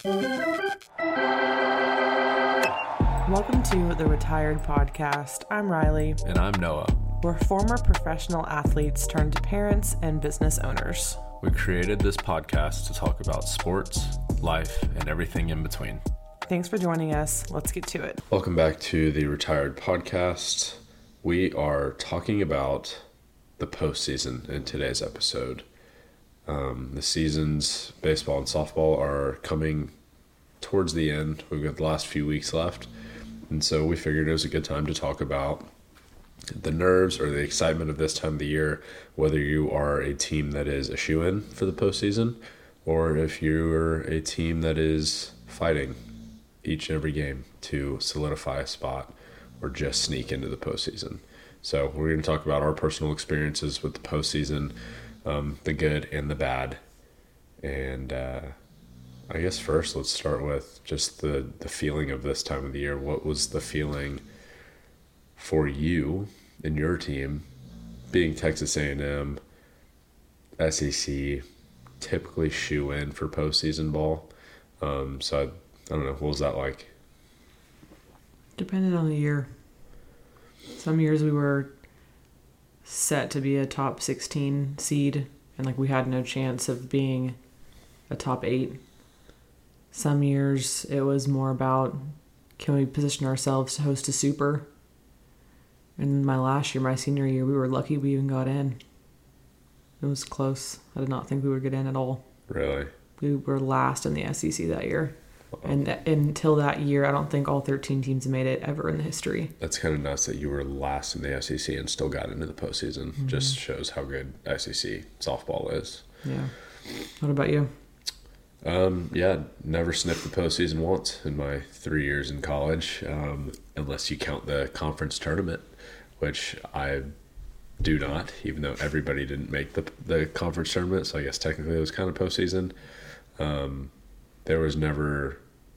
Welcome to the Retired Podcast. I'm Riley. And I'm Noah. We're former professional athletes turned parents and business owners. We created this podcast to talk about sports, life, and everything in between. Thanks for joining us. Let's get to it. Welcome back to the Retired Podcast. We are talking about the postseason in today's episode. The seasons, baseball and softball, are coming towards the end. We've got the last few weeks left. And so we figured it was a good time to talk about the nerves or the excitement of this time of the year, whether you are a team that is a shoo-in for the postseason or if you're a team that is fighting each and every game to solidify a spot or just sneak into the postseason. So we're going to talk about our personal experiences with the postseason, the good and the bad. And I guess first let's start with just the feeling of this time of the year. What was the feeling for you and your team being Texas A&M, SEC, typically shoe-in for postseason ball? So I don't know, what was that like? Depended on the year. Some years we were set to be a top 16 seed and we had no chance of being a top 8. Some years it was more about, can we position ourselves to host a super? And my senior year, we were lucky we even got in. It was close. I did not think we would get in at all. Really? We were last in the SEC that year. And until that year, I don't think all 13 teams made it ever in the history. That's kind of nuts that you were last in the SEC and still got into the postseason. Mm-hmm. Just shows how good SEC softball is. Yeah. What about you? Never sniffed the postseason once in my 3 years in college, unless you count the conference tournament, which I do not, even though everybody didn't make the conference tournament. So I guess technically it was kind of postseason. There was never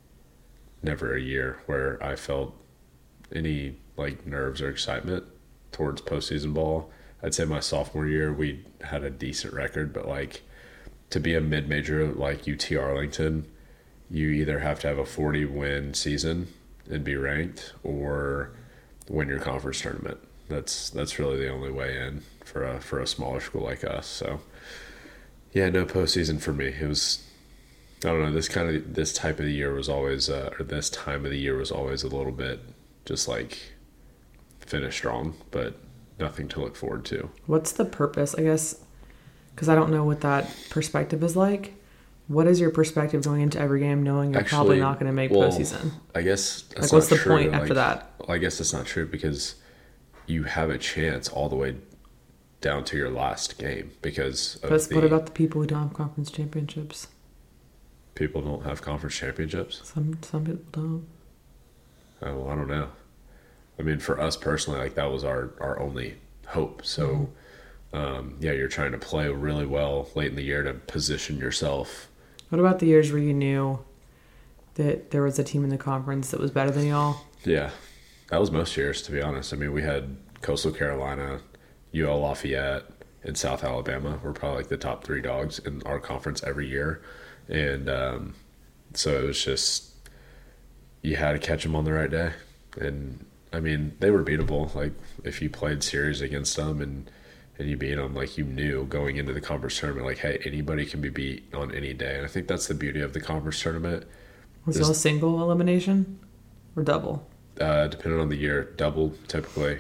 a year where I felt any nerves or excitement towards postseason ball. I'd say my sophomore year we had a decent record, but to be a mid-major like UT Arlington, you either have to have a 40-win season and be ranked or win your conference tournament. That's really the only way in for a smaller school like us. So yeah, no postseason for me. It was, I don't know, this type of the year was always this time of the year was always a little bit just finish strong, but nothing to look forward to. What's the purpose, I guess? Because I don't know what that perspective is like. What is your perspective going into every game knowing you're probably not going to make postseason? I guess that's what's not the true. point after that? I guess that's not true because you have a chance all the way down to your last game because of what about the people who don't have conference championships? People don't have conference championships? Some people don't. Oh, well, I don't know. I mean, for us personally, that was our only hope. So... Mm-hmm. You're trying to play really well late in the year to position yourself. What about the years where you knew that there was a team in the conference that was better than y'all? Yeah, that was most years, to be honest. I mean, we had Coastal Carolina, UL Lafayette, and South Alabama were probably the top 3 dogs in our conference every year. And so it was just, you had to catch them on the right day. And, I mean, they were beatable. If you played series against them and you beat them, you knew going into the conference tournament, hey, anybody can be beat on any day. And I think that's the beauty of the conference tournament. Was it a single elimination or double? Depending on the year, double typically.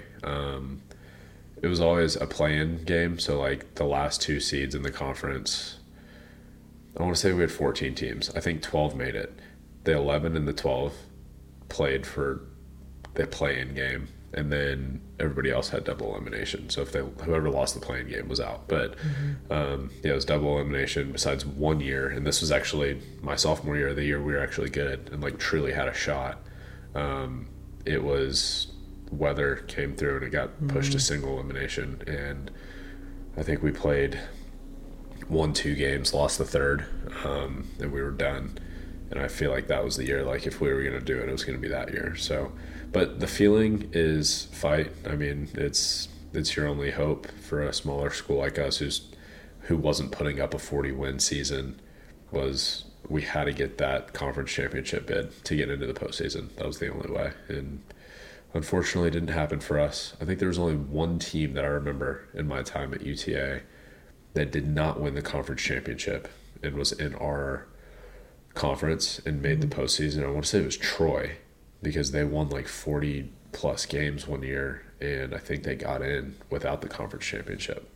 It was always a play-in game. So, the last 2 seeds in the conference, I want to say we had 14 teams. I think 12 made it. The 11 and the 12 played for the play-in game. And then everybody else had double elimination. So whoever lost the playing game was out. But it was double elimination besides 1 year. And this was actually my sophomore year, the year we were actually good and truly had a shot. It was weather came through and it got pushed to single elimination. And I think we played 1-2 games, lost the third, and we were done. And I feel like that was the year, if we were going to do it, it was going to be that year. So, but the feeling is fight. I mean, it's your only hope for a smaller school like us who wasn't putting up a 40-win season was we had to get that conference championship bid to get into the postseason. That was the only way. And unfortunately, it didn't happen for us. I think there was only one team that I remember in my time at UTA that did not win the conference championship and was in our conference and made the postseason. I want to say it was Troy, because they won like 40 plus games one year, and I think they got in without the conference championship.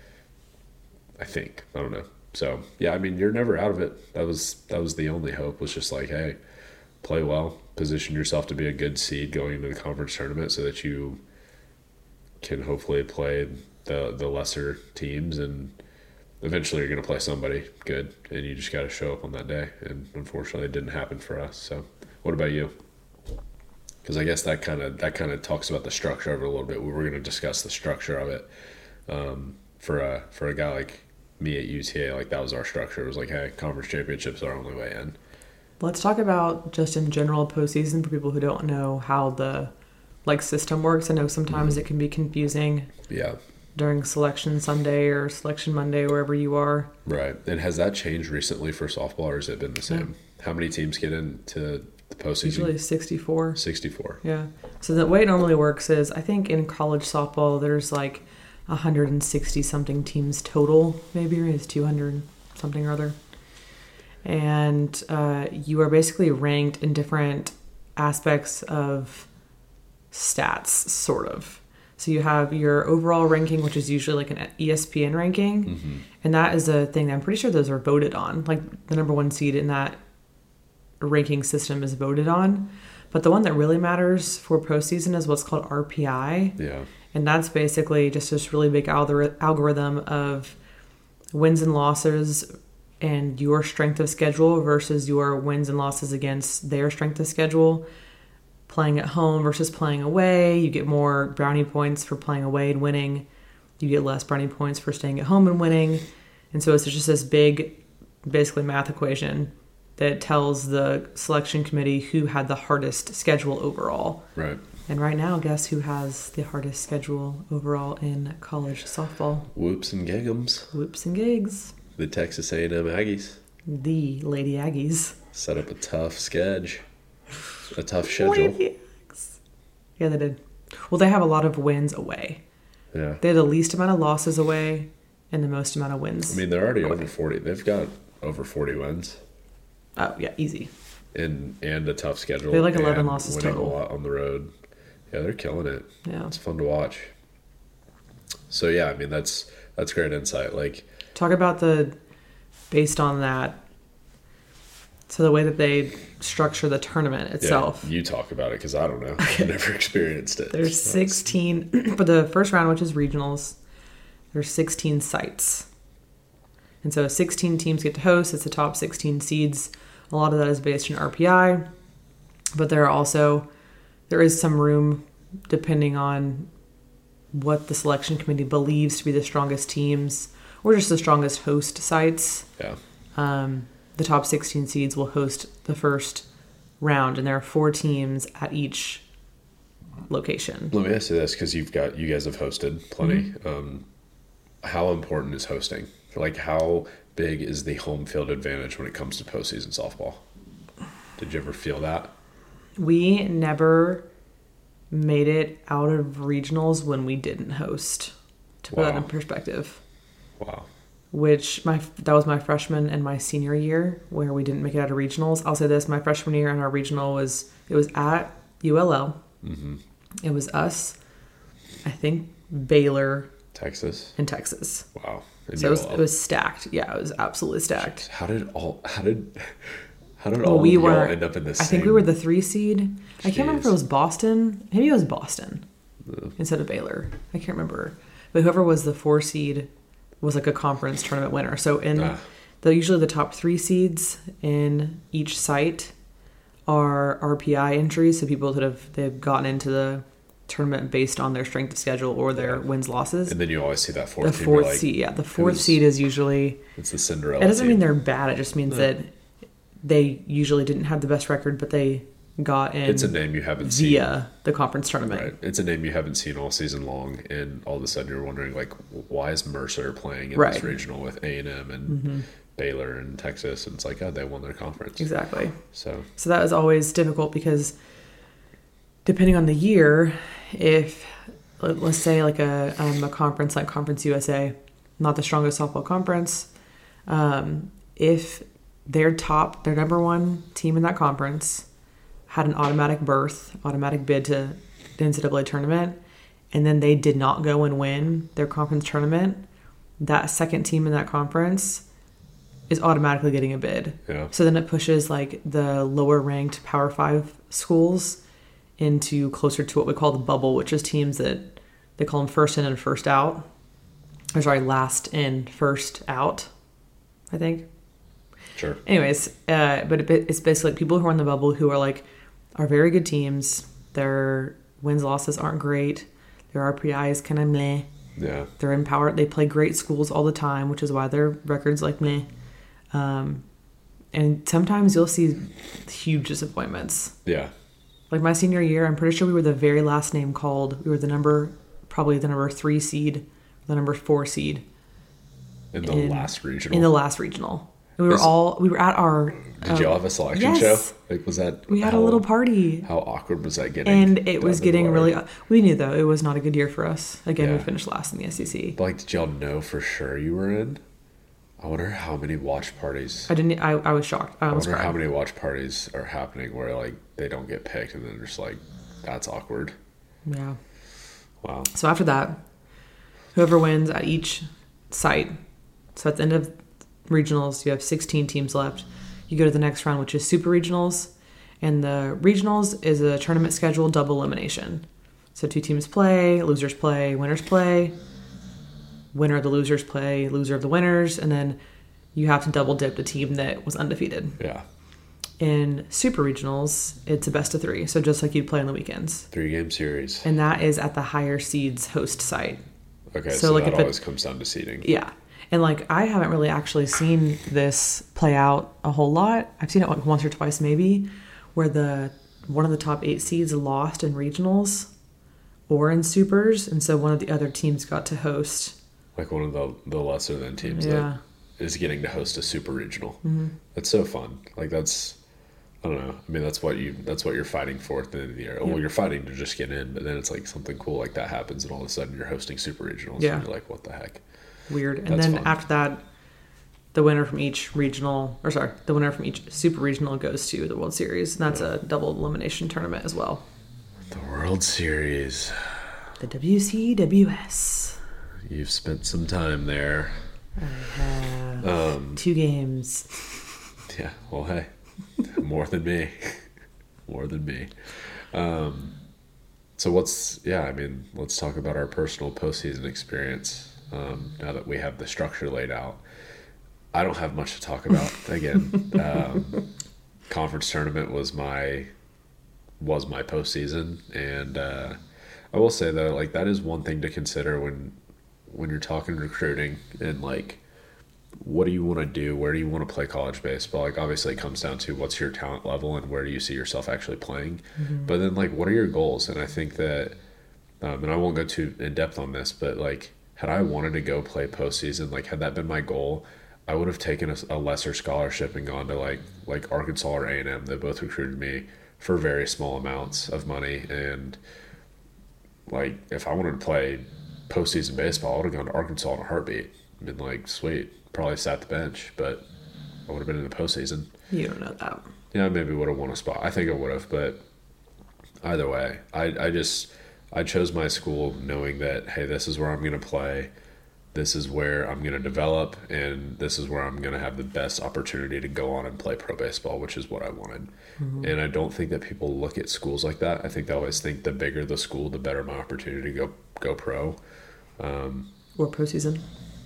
I don't know. So yeah, I mean, you're never out of it. That was the only hope, was just like, hey, play well, position yourself to be a good seed going into the conference tournament so that you can hopefully play the lesser teams, and eventually you're going to play somebody good, and you just got to show up on that day. And unfortunately, it didn't happen for us. So what about you? Because I guess that kind of talks about the structure of it a little bit. We were going to discuss the structure of it. For a guy like me at UTA, like, that was our structure. It was like, hey, conference championships are our only way in. Let's talk about just in general postseason for people who don't know how the system works. I know sometimes it can be confusing. Yeah. During Selection Sunday or Selection Monday, wherever you are. Right. And has that changed recently for softball, or has it been the same? Yeah. How many teams get into the postseason? Usually 64. 64. Yeah. So the way it normally works is, I think in college softball, there's 160 something teams total, maybe, or is 200 something or other. And you are basically ranked in different aspects of stats, sort of. So you have your overall ranking, which is usually like an ESPN ranking. Mm-hmm. And that is a thing that I'm pretty sure those are voted on. Like, the number one seed in that ranking system is voted on. But the one that really matters for postseason is what's called RPI. Yeah. And that's basically just this really big algorithm of wins and losses and your strength of schedule versus your wins and losses against their strength of schedule. Playing at home versus playing away. You get more brownie points for playing away and winning. You get less brownie points for staying at home and winning. And so it's just this big, basically, math equation that tells the selection committee who had the hardest schedule overall. Right. And right now, guess who has the hardest schedule overall in college softball? Whoops and giggums. Whoops and gigs. The Texas A&M Aggies. The Lady Aggies. Set up a tough schedule. A tough schedule. Yeah, they did. Well, they have a lot of wins away. Yeah. They have the least amount of losses away and the most amount of wins. I mean, they're already over 40. They've got over 40 wins. Oh, yeah, easy. And a tough schedule. They have 11 losses winning total. A lot on the road. Yeah, they're killing it. Yeah. It's fun to watch. So, yeah, I mean, that's great insight. Talk about based on that, so the way that they structure the tournament itself. Yeah, you talk about it, because I don't know. I've never experienced it. There's 16, for the first round, which is regionals, there's 16 sites. And so 16 teams get to host. It's the top 16 seeds. A lot of that is based on RPI. But there is some room, depending on what the selection committee believes to be the strongest teams, or just the strongest host sites. Yeah. The top 16 seeds will host the first round, and there are 4 teams at each location. Let me ask you this, because you guys have hosted plenty. Mm-hmm. How important is hosting? How big is the home field advantage when it comes to postseason softball? Did you ever feel that? We never made it out of regionals when we didn't host, to put that in perspective. Wow. That was my freshman and my senior year, where we didn't make it out of regionals. I'll say this: my freshman year and our regional was at ULL. Mm-hmm. It was us, I think, Baylor, Texas. Wow. So it was stacked. Yeah, it was absolutely stacked. How did all of y'all end up in this? I think we were the 3 seed. Jeez. I can't remember if it was Boston. Maybe it was Boston instead of Baylor. I can't remember. But whoever was the 4 seed was a conference tournament winner. So usually the top 3 seeds in each site are RPI entries. So people that they've gotten into the tournament based on their strength of schedule or their wins losses. And then you always see that fourth team. The fourth seed, yeah. The fourth seed is usually... It's the Cinderella It doesn't team. mean they're bad. It just means that they usually didn't have the best record, but they got in... It's a name you haven't seen. Via the conference tournament. Right. It's a name you haven't seen all season long, and all of a sudden you're wondering, why is Mercer playing in this regional with A&M and Baylor in Texas, and it's like, oh, they won their conference. Exactly. So that was always difficult because depending on the year, if let's say like a conference like Conference USA, not the strongest softball conference, if their number one team in that conference had an automatic bid to the NCAA tournament, and then they did not go and win their conference tournament, that second team in that conference is automatically getting a bid. Yeah. So then it pushes like the lower ranked Power 5 schools into closer to what we call the bubble, which is teams that they call them first in and first out. Or sorry, last in, first out, I think. Sure. Anyways, but it's basically people who are in the bubble who are very good teams. Their wins losses aren't great. Their RPI is kind of meh. Yeah. They're in power. They play great schools all the time, which is why their record's like meh. And sometimes you'll see huge disappointments. Yeah. Like my senior year, I'm pretty sure we were the very last name called. We were probably the number 3 seed, the number 4 seed. In the last regional. In the last regional. And we were at our... Did y'all have a selection show? Like, was that... We had a little party. How awkward was that getting? And it was getting really... We knew, though, it was not a good year for us. Again, we finished last in the SEC. But, like, did y'all know for sure you were in? I wonder how many watch parties... I was shocked. I wonder how many watch parties are happening where, like, they don't get picked and then just like, that's awkward. Yeah. Wow. So after that, whoever wins at each site... So at the end of regionals, you have 16 teams left. You go to the next round, which is super regionals. And the regionals is a tournament schedule double elimination. So 2 teams play, losers play, winners play. Winner of the losers play, loser of the winners. And then you have to double dip the team that was undefeated. Yeah. In super regionals, it's a best of 3. So just like you'd play on the weekends. 3-game series. And that is at the higher seeds host site. Okay, so like that always comes down to seeding. Yeah. And like I haven't really actually seen this play out a whole lot. I've seen it like once or twice maybe, where one of the top 8 seeds lost in regionals or in supers, and so one of the other teams got to host. Like one of the lesser than teams that is getting to host a super regional. Mm-hmm. That's so fun. Like that's, I don't know. I mean, that's what you're fighting for at the end of the year. Yep. Well, you're fighting to just get in, but then it's like something cool like that happens, and all of a sudden you're hosting super regionals. Yeah. And you're like, what the heck? Weird. And then after that, the winner from each super regional goes to the World Series, and that's a double elimination tournament as well. The World Series. The WCWS. You've spent some time there. I have 2 games. Yeah, well, hey, more than me. More than me. So let's talk about our personal postseason experience. Now that we have the structure laid out, I don't have much to talk about. Again, conference tournament was my postseason, and I will say though, like that is one thing to consider when you're talking recruiting and like what do you want to do, where do you want to play college baseball. Like obviously it comes down to what's your talent level and where do you see yourself actually playing. Mm-hmm. But then like what are your goals? And I think that, and I won't go too in depth on this, but like had I wanted to go play postseason, like had that been my goal, I would have taken a lesser scholarship and gone to like Arkansas or A&M. They both recruited me for very small amounts of money. And like if I wanted to play postseason baseball, I would have gone to Arkansas in a heartbeat. Been like, sweet, probably sat the bench, but I would have been in the postseason. You don't know that. Yeah, maybe would have won a spot. I think I would have, but either way, I chose my school knowing that, hey, this is where I'm going to play, this is where I'm going to develop, and this is where I'm going to have the best opportunity to go on and play pro baseball, which is what I wanted. Mm-hmm. And I don't think that people look at schools like that. I think they always think the bigger the school, the better my opportunity to go pro. Or postseason.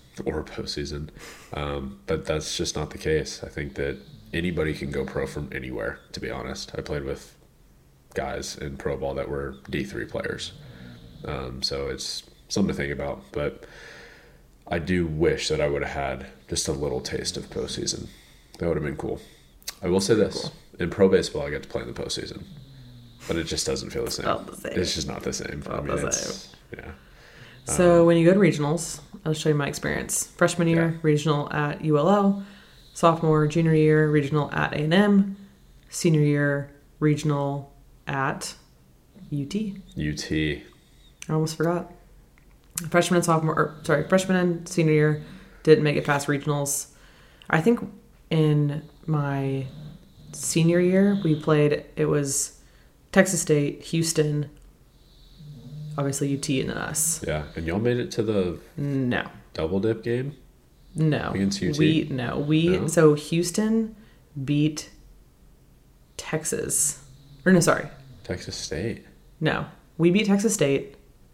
But that's just not the case. I think that anybody can go pro from anywhere, to be honest. I played with guys in pro ball that were D3 players. So it's something to think about. But I do wish that I would have had just a little taste of postseason. That would have been cool. I will say this. Cool. In pro baseball, I get to play in the postseason. But it just doesn't feel the same. It's just not the same. Yeah. So when you go to regionals, I'll show you my experience. Freshman year, regional at ULL. Sophomore, junior year, regional at A&M. Senior year, regional at UT. UT. I almost forgot. Freshman and senior year didn't make it past regionals. I think in my senior year, it was Texas State, Houston, obviously UT, and then us. Yeah, and y'all made it to the double dip game? No. Against UT? No? So Houston beat Texas. Texas State. No. We beat Texas State.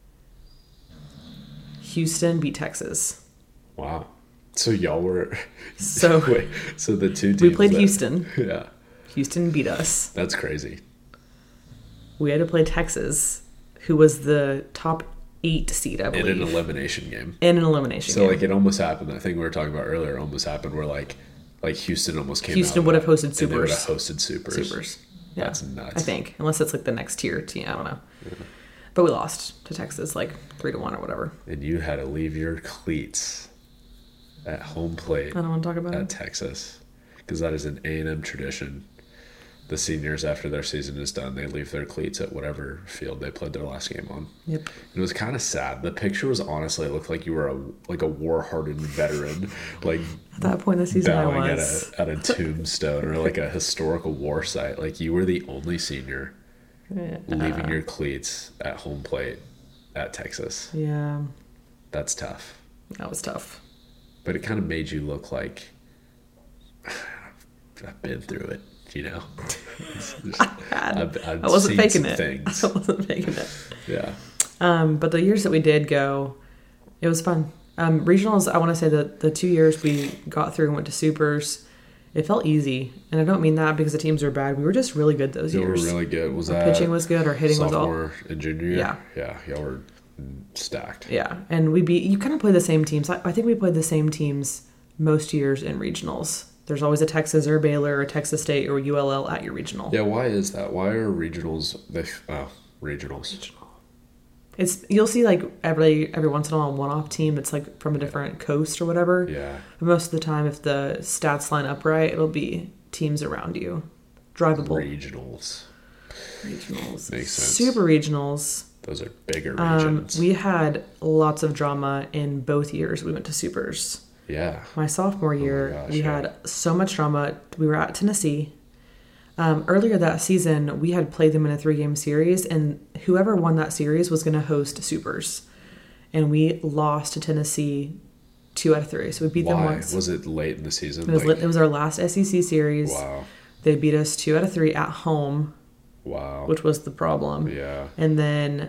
Houston beat Texas. Wow. So y'all were... So the two teams... We played Houston. Yeah. Houston beat us. That's crazy. We had to play Texas, who was the top 8 seed, I believe. In an elimination game. So, like, it almost happened. I think we were talking about earlier, almost happened where, like Houston almost came Houston out would have hosted Supers. And they would have hosted Supers. Yeah. That's nuts. I think. Unless it's, like, the next tier team. I don't know. Yeah. But we lost to Texas, like, 3-1 or whatever. And you had to leave your cleats at home plate. I don't want to talk about it. At Texas. Because that is an A&M tradition. The seniors, after their season is done, they leave their cleats at whatever field they played their last game on. Yep. It was kind of sad. The picture was honestly, it looked like you were a war-hardened veteran, like at that point in the season, bowing at a tombstone or like a historical war site. Like you were the only senior leaving your cleats at home plate at Texas. Yeah. That's tough. That was tough. But it kind of made you look like I've been through it. You know, I wasn't faking it. Things. I wasn't faking it. Yeah. But the years that we did go, it was fun. Regionals, I want to say that the 2 years we got through and went to Supers, it felt easy. And I don't mean that because the teams were bad. We were just really good those years. We were really good. Our pitching was good. Our hitting was all. Sophomore and junior year? Yeah. Yeah. Y'all were stacked. Yeah. And you kind of play the same teams. I think we played the same teams most years in regionals. There's always a Texas or Baylor or Texas State or ULL at your regional. Yeah, why is that? Why are regionals regionals? You'll see like every once in a while a one-off team that's like from a different coast or whatever. Yeah. But most of the time, if the stats line up right, it'll be teams around you. Drivable. Regionals. Makes sense. Super regionals. Those are bigger regions. We had lots of drama in both years we went to Supers. Yeah. My sophomore year, we had so much drama. We were at Tennessee. Earlier that season, we had played them in a 3-game series, and whoever won that series was going to host Supers. And we lost to Tennessee 2 out of 3. So we beat them once. Was it late in the season? It was our last SEC series. Wow. They beat us 2 out of 3 at home. Wow. Which was the problem. Yeah. And then,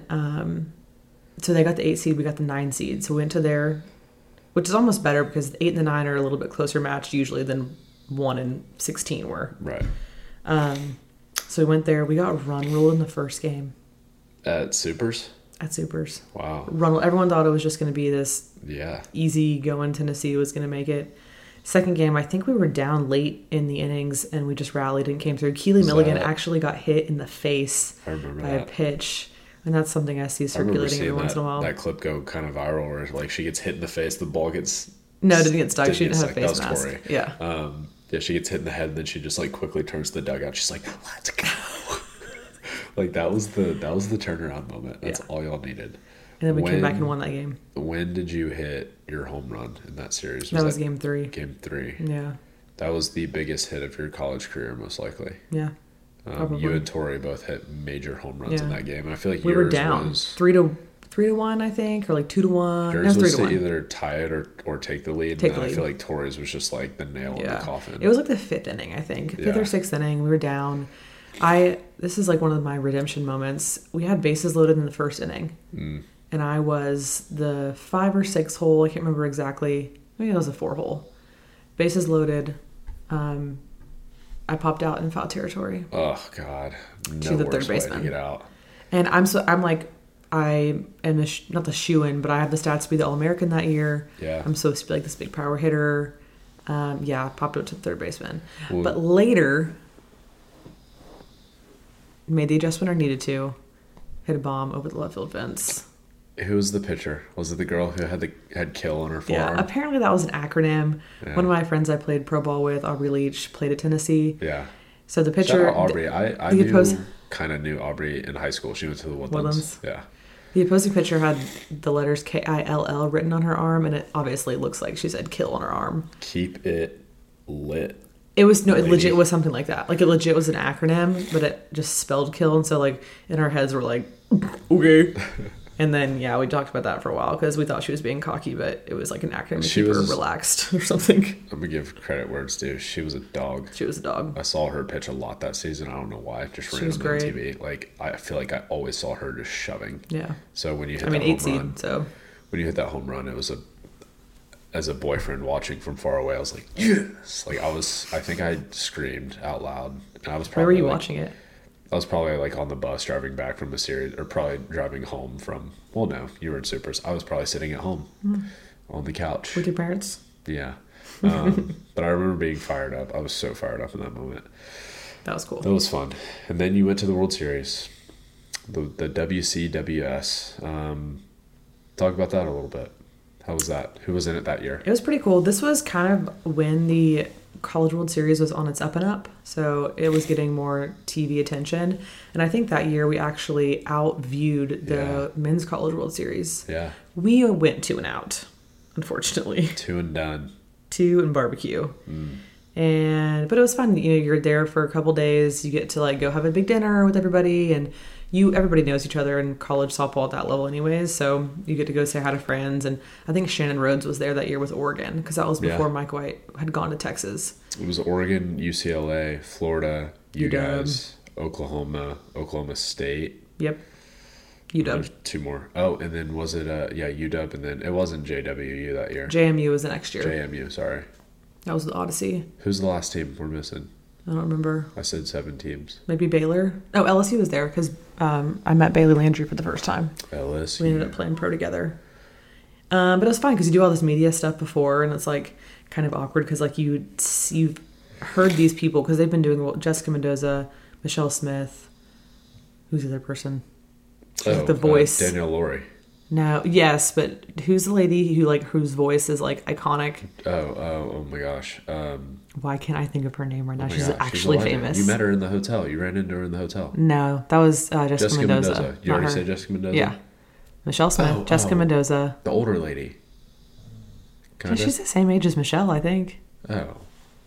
so they got the 8 seed, we got the 9 seed. So we went to there, which is almost better because the 8 and the 9 are a little bit closer matched usually than 1 and 16 were. Right. So we went there. We got run ruled in the first game. At Supers? At Supers. Wow. Everyone thought it was just going to be this easy going. Tennessee was going to make it. Second game, I think we were down late in the innings and we just rallied and came through. Keely Milligan actually got hit in the face by a pitch. And that's something I see circulating every once in a while. That clip go kind of viral where like she gets hit in the face, the ball gets... No, it didn't get stuck. She didn't have a face mask. Corey. Yeah. Yeah, she gets hit in the head and then she just like quickly turns to the dugout. She's like, let's go. Like that was the turnaround moment. That's all y'all needed. And then we came back and won that game. When did you hit your home run in that series? That was game 3. Game 3. Yeah. That was the biggest hit of your college career, most likely. Yeah. You and Tori both hit major home runs in that game. And I feel like we were down 3-1, I think, or like 2-1. Yours was to either tie it or take the lead. And I feel like Tori's was just like the nail in the coffin. It was like the 5th inning, I think. 5th or 6th inning. We were down. This is like one of my redemption moments. We had bases loaded in the first inning. And I was the 5 or 6 hole. I can't remember exactly. Maybe it was a 4 hole. Bases loaded. I popped out in foul territory. Oh God! No to the worse third baseman. way to get out. And I'm like, I am not the shoe-in, but I have the stats to be the All-American that year. Yeah. I'm supposed to be like this big power hitter. Popped out to the third baseman. But later, made the adjustment I needed to. Hit a bomb over the left field fence. Who was the pitcher? Was it the girl who had kill on her forearm? Yeah, apparently that was an acronym. Yeah. One of my friends I played pro ball with, Aubrey Leach, played at Tennessee. Yeah. So the Shout pitcher, out Aubrey. I kind of knew Aubrey in high school. She went to the Woodlands. Yeah. the opposing pitcher had the letters KILL written on her arm, and it obviously looks like she said "kill" on her arm. Keep it lit. It was it Lady. legit was something like that. Like it legit was an acronym, but it just spelled "kill," and so like in our heads we're like, okay. And then, yeah, we talked about that for a while because we thought she was being cocky, but it was like an acronym to keep her relaxed or something. I'm going to give credit where it's due. She was a dog. She was a dog. I saw her pitch a lot that season. I don't know why. Just randomly on TV. Like, I feel like I always saw her just shoving. Yeah. So when you hit 8 seed, so. When you hit that home run, it was as a boyfriend watching from far away, I was like, yes! Like, I think I screamed out loud. And I was probably. Where were you watching it? I was probably like on the bus driving back from a series, or probably driving home from. Well, no, you were in Supers. I was probably sitting at home on the couch with your parents. Yeah, but I remember being fired up. I was so fired up in that moment. That was cool. That was fun. And then you went to the World Series, the WCWS. Talk about that a little bit. How was that? Who was in it that year? It was pretty cool. This was kind of when the College World Series was on its up and up, so it was getting more TV attention, and I think that year we actually outviewed the men's College World Series. Yeah, we went 2 and out, unfortunately. 2 and done. 2 and barbecue. But it was fun. You know, you're there for a couple days. You get to like go have a big dinner with everybody, and everybody knows each other in college softball at that level anyways, so you get to go say hi to friends. And I think Shannon Rhodes was there that year with Oregon, because that was before Mike White had gone to Texas. It was Oregon, UCLA, Florida, you UW. guys, Oklahoma State. Yep. UW. There's 2 more. Oh, and then was it UW, and then it wasn't JWU that year. JMU was the next year. JMU, sorry. That was the Odyssey. Who's the last team we're missing? I don't remember. I said 7 teams. Maybe Baylor. Oh, LSU was there because I met Bailey Landry for the first time. LSU. We ended up playing pro together. But it was fun because you do all this media stuff before, and it's like kind of awkward because like you've heard these people because they've been doing Jessica Mendoza, Michelle Smith. Who's the other person? The voice. Danielle Laurie. No, yes, but who's the lady whose voice is like iconic? Oh my gosh. Why can't I think of her name right now? She's gosh, actually famous. You met her in the hotel. You ran into her in the hotel. No, that was Jessica Mendoza. You already said Jessica Mendoza? Yeah. Michelle Smith, Jessica Mendoza. The older lady. Yeah, she's the same age as Michelle, I think. Oh.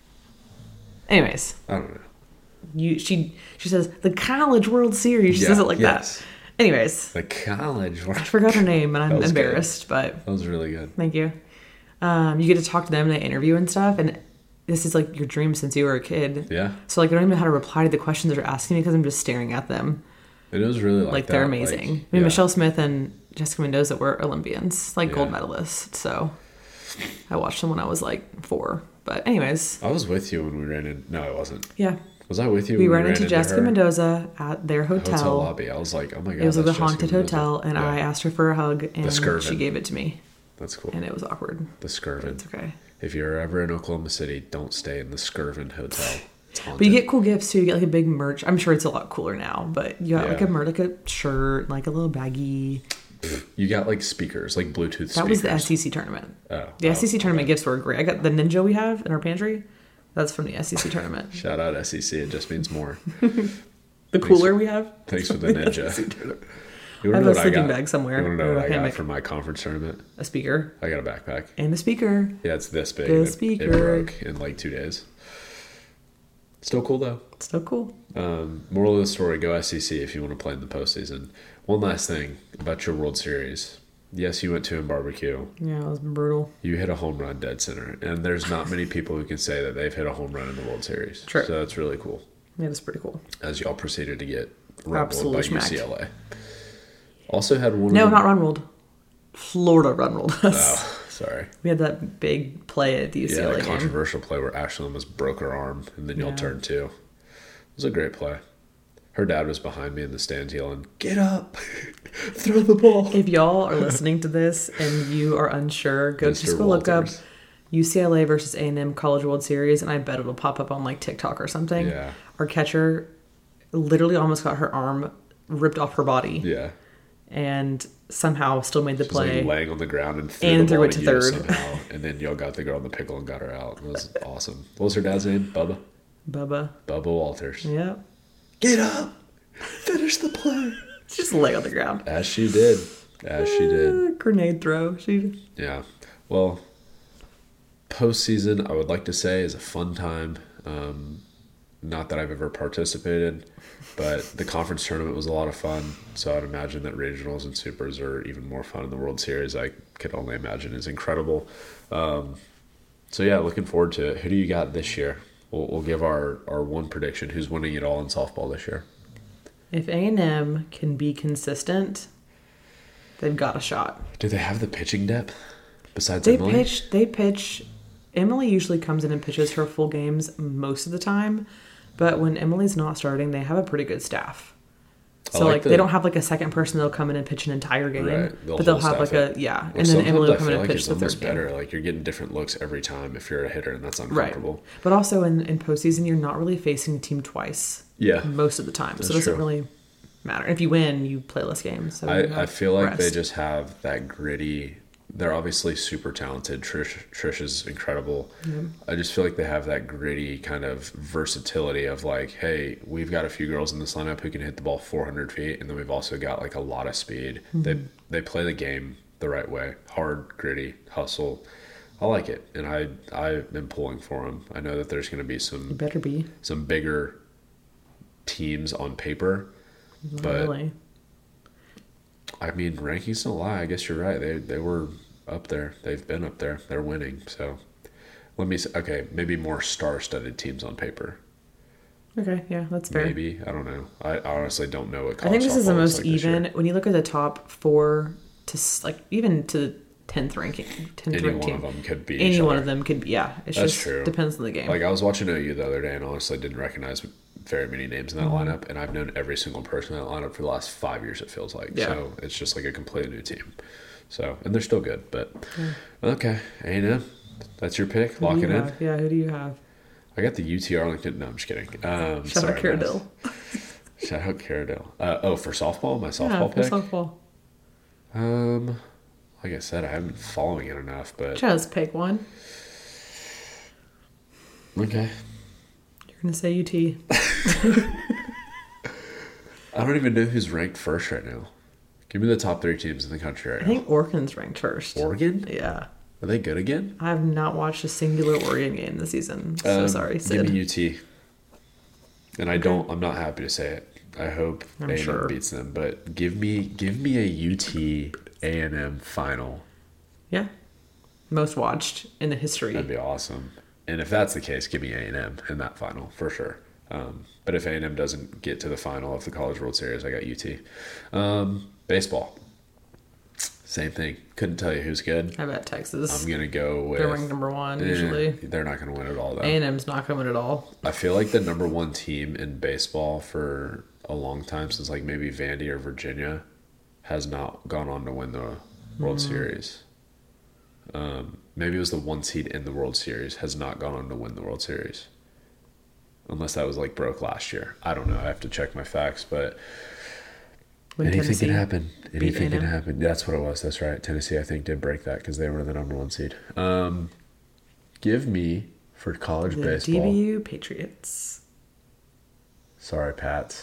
Anyways. I don't know. She says, the College World Series. She says it like that. Anyways. The College World. I forgot her name, and I'm embarrassed, but... That was really good. Thank you. You get to talk to them in an interview and stuff, and this is like your dream since you were a kid. Yeah. So like I don't even know how to reply to the questions they're asking me because I'm just staring at them. It was really like they're amazing. I mean, Michelle Smith and Jessica Mendoza were Olympians, like gold medalists. So I watched them when I was like 4. But anyways. I was with you when we ran in. No, I wasn't. Yeah. Was I with you? We ran into Jessica Mendoza at their hotel lobby. I was like, oh my God. It was like a haunted hotel, and I asked her for a hug, and she gave it to me. That's cool. And it was awkward. The Skirvin. It's okay. If you're ever in Oklahoma City, don't stay in the Skirvin Hotel. But you get cool gifts too. You get like a big merch. I'm sure it's a lot cooler now, but you got like a shirt, like a little baggie. You got like speakers, like Bluetooth speakers. That was the SEC tournament. The SEC tournament gifts were great. I got the Ninja we have in our pantry. That's from the SEC tournament. Shout out SEC. It just means more. The cooler we have. Thanks for the Ninja. I have a sleeping bag somewhere. You want to know what I got for my conference tournament? A speaker. I got a backpack. And a speaker. Yeah, it's this big. The speaker. It broke in like 2 days. Still cool though. Still cool. Moral of the story: go SEC if you want to play in the postseason. One last thing about your World Series. Yes, you went to a barbecue. Yeah, it was brutal. You hit a home run dead center, and there's not many people who can say that they've hit a home run in the World Series. True. So that's really cool. Yeah, it's pretty cool. As y'all proceeded to get run-rolled by UCLA. Also had one. No, not run-rolled. Florida run-rolled us. Oh, sorry. We had that big play at the UCLA game. Controversial play where Ashley almost broke her arm, and then y'all turned 2. It was a great play. Her dad was behind me in the stands yelling, "Get up! Throw the ball!" If y'all are listening to this and you are unsure, go look up UCLA versus A&M College World Series, and I bet it'll pop up on like TikTok or something. Yeah. Our catcher literally almost got her arm ripped off her body. Yeah. And somehow still made the She was play. like laying on the ground and And threw threw the it ball to to you third. somehow. And then y'all got the girl in the pickle and got her out. It was awesome. What was her dad's name? Bubba? Bubba. Bubba Walters. Yep. Get up! Finish the play! Just lay on the ground. As she did. As she did. Grenade throw. She. Yeah. Well, postseason, I would like to say, is a fun time. Not that I've ever participated, but the conference tournament was a lot of fun. So I'd imagine that regionals and supers are even more fun in the World Series. I could only imagine is incredible. So yeah, looking forward to it. Who do you got this year? We'll give our one prediction. Who's winning it all in softball this year? If A&M can be consistent, they've got a shot. Do they have the pitching depth besides They Emily? pitch. Emily usually comes in and pitches her full games most of the time, but when Emily's not starting, they have a pretty good staff. So like they don't have like a second person that'll come in and pitch an entire game, Right. but they'll have like staff a and Well, then Emily will sometimes come in and pitch it's the almost third game. better. Like you're getting different looks every time if you're a hitter, and that's Right. uncomfortable. But also in postseason, you're not really facing a team twice. Yeah. Most of the time, so it That's doesn't true. really matter. If you win, you play less games. So you I have feel like they rest. just have that gritty. They're obviously super talented. Trish is incredible. I just feel like they have that gritty kind of versatility of like, hey, we've got a few girls in this lineup who can hit the ball 400 feet, and then we've also got like a lot of speed. They play the game the right way, hard, gritty, hustle. I like it, and I am pulling for them. I know that there's going to be You better be. some bigger teams on paper, Not but really. I mean, rankings don't lie. I guess you're right. They were up there. They've been up there. They're winning. So let me say, okay, maybe more star-studded teams on paper. Okay, yeah, that's fair. Maybe. I don't know. I honestly don't know what I think college this is the softball looks most like this even. year. When you look at the top 4 to like even to the 10th ranking, 10th Any ranked one team, of them could be any each one other. of them could be. Yeah, it's That's just true. depends on the game. Like I was watching OU the other day and honestly didn't recognize very many names in that Mm-hmm. lineup, and I've known every single person in that lineup for the last 5 years. It feels like Yeah. so it's just like a completely new team. So and they're still good, but okay, A&M, that's your pick. Who Lock do it you in. have? Yeah, who do you have? I got the UT Arlington. No, I'm just kidding. Shout out Caradill. Shout out Caradill. For softball, my Yeah, softball for pick. softball. Like I said, I haven't been following it enough, but Just pick one. okay. You're gonna say UT. I don't even know who's ranked first right now. Give me the top 3 teams in the country right I think Oregon's ranked first. now. Oregon? Yeah. Are they good again? I have not watched a singular Oregon game this season. So sorry, Sid. Give me UT. And I'm not happy to say it. I hope I'm A&M sure. beats them, but give me a UT A&M final. Yeah. Most watched in the history. That'd be awesome. And if that's the case, give me A&M in that final for sure. But if A&M doesn't get to the final of the College World Series, I got UT. Baseball. Same thing. Couldn't tell you who's good. I bet Texas. I'm going to go with... They're ranked number 1 usually. They're not going to win it all, though. A&M's not going to win at all. I feel like the number 1 team in baseball for a long time, since like maybe Vandy or Virginia, has not gone on to win the World Series. Maybe it was the 1 seed in the World Series, has not gone on to win the World Series. Unless that was like broke last year. I don't know. I have to check my facts, but When anything Tennessee can happen. Anything can A&M. happen. That's what it was. That's right. Tennessee, I think, did break that because they were the number 1 seed. Give me, for college The baseball... DBU Patriots. Sorry, Pats.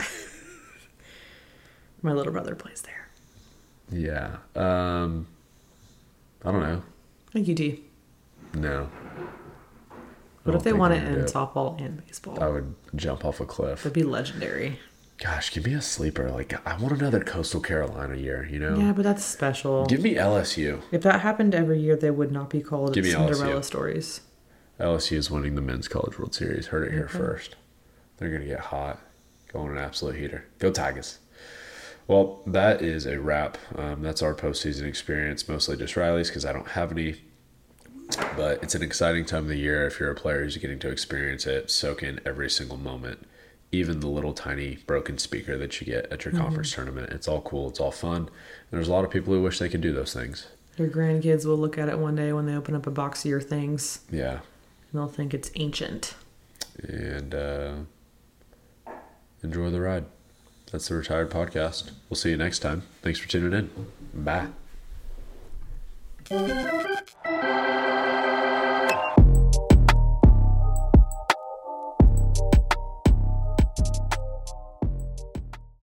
My little brother plays there. Yeah. I don't know. I think UT. No. What I if they don't won think it they're in gonna do softball and baseball? I would jump off a cliff. That'd be legendary. Gosh, give me a sleeper. Like, I want another Coastal Carolina year, you know? Yeah, but that's special. Give me LSU. If that happened every year, they would not be called Give me Cinderella LSU. stories. LSU is winning the Men's College World Series. Heard it here first. They're going to get hot. Go on an absolute heater. Go Tigers. Well, that is a wrap. That's our postseason experience. Mostly just Riley's because I don't have any. But it's an exciting time of the year if you're a player who's getting to experience it, soak in every single moment, even the little tiny broken speaker that you get at your conference tournament. It's all cool. It's all fun. And there's a lot of people who wish they could do those things. Your grandkids will look at it one day when they open up a box of your things, Yeah. and they'll think it's ancient. And enjoy the ride. That's the Retired Podcast. We'll see you next time. Thanks for tuning in. Bye.